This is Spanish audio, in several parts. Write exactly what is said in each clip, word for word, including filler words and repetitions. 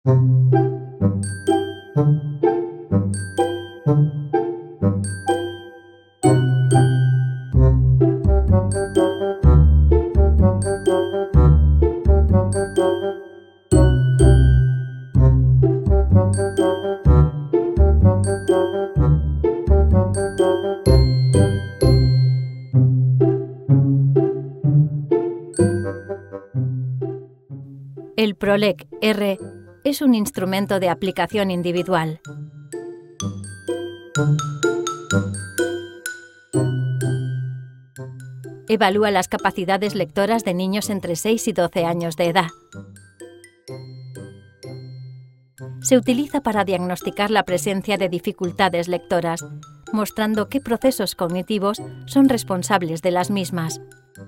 El PROLEC R es un instrumento de aplicación individual. Evalúa las capacidades lectoras de niños entre seis y doce años de edad. Se utiliza para diagnosticar la presencia de dificultades lectoras, mostrando qué procesos cognitivos son responsables de las mismas.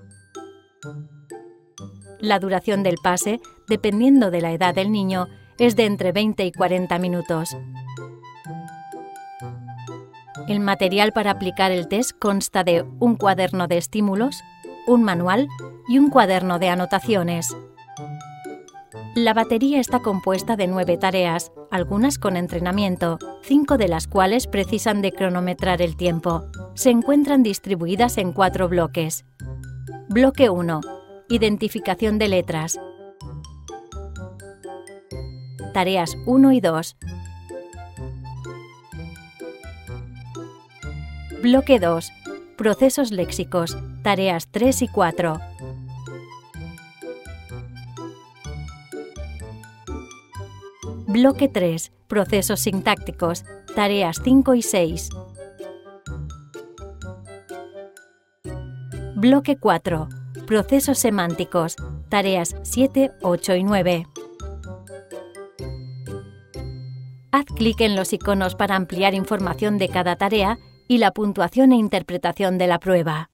La duración del pase, dependiendo de la edad del niño, es de entre veinte y cuarenta minutos. El material para aplicar el test consta de un cuaderno de estímulos, un manual y un cuaderno de anotaciones. La batería está compuesta de nueve tareas, algunas con entrenamiento, cinco de las cuales precisan de cronometrar el tiempo. Se encuentran distribuidas en cuatro bloques. Bloque uno. Identificación de letras. Tareas uno y dos. Bloque dos. Procesos léxicos. Tareas tres y cuatro. Bloque tres. Procesos sintácticos. Tareas cinco y seis. Bloque cuatro. Procesos semánticos. Tareas siete, ocho y nueve. Haz clic en los iconos para ampliar información de cada tarea y la puntuación e interpretación de la prueba.